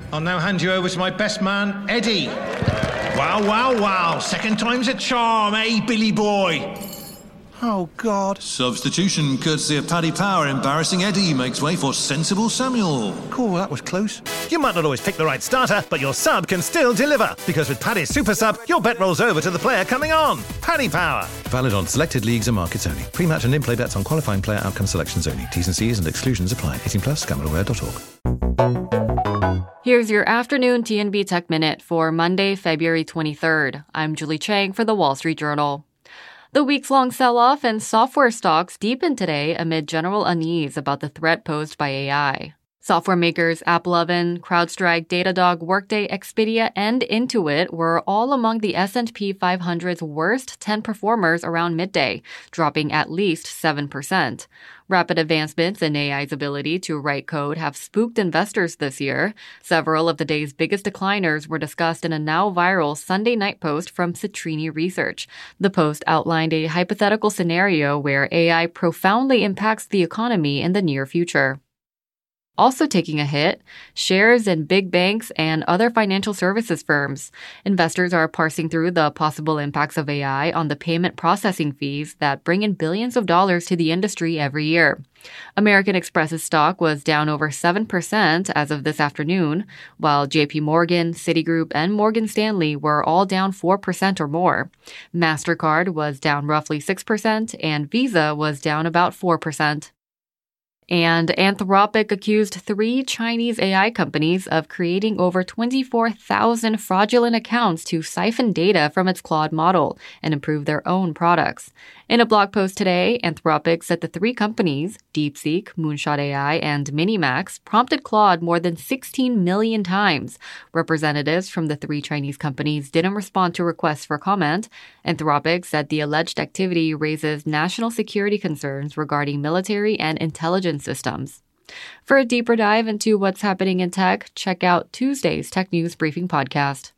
I'll now hand you over to my best man, Eddie. Wow. Second time's a charm, eh, Billy boy? Oh, God. Substitution courtesy of Paddy Power. Embarrassing Eddie makes way for sensible Samuel. Cool, that was close. You might not always pick the right starter, but your sub can still deliver. Because with Paddy's Super Sub, your bet rolls over to the player coming on. Paddy Power. Valid on selected leagues and markets only. Pre-match and in-play bets on qualifying player outcome selections only. T's and C's and exclusions apply. 18+, gambleaware.org. Here's your afternoon TNB Tech Minute for Monday, February 23rd. I'm Julie Chang for The Wall Street Journal. The weeks-long sell-off in software stocks deepened today amid general unease about the threat posed by AI. Software makers AppLovin, CrowdStrike, Datadog, Workday, Expedia, and Intuit were all among the S&P 500's worst 10 performers around midday, dropping at least 7%. Rapid advancements in AI's ability to write code have spooked investors this year. Several of the day's biggest decliners were discussed in a now viral Sunday night post from Citrini Research. The post outlined a hypothetical scenario where AI profoundly impacts the economy in the near future. Also taking a hit, shares in big banks and other financial services firms. Investors are parsing through the possible impacts of AI on the payment processing fees that bring in billions of dollars to the industry every year. American Express's stock was down over 7% as of this afternoon, while JP Morgan, Citigroup, and Morgan Stanley were all down 4% or more. MasterCard was down roughly 6%, and Visa was down about 4%. And Anthropic accused 3 Chinese AI companies of creating over 24,000 fraudulent accounts to siphon data from its Claude model and improve their own products. In a blog post today, Anthropic said the 3 companies, DeepSeek, Moonshot AI, and Minimax, prompted Claude more than 16 million times. Representatives from the 3 Chinese companies didn't respond to requests for comment. Anthropic said the alleged activity raises national security concerns regarding military and intelligence systems. For a deeper dive into what's happening in tech, check out Tuesday's Tech News Briefing podcast.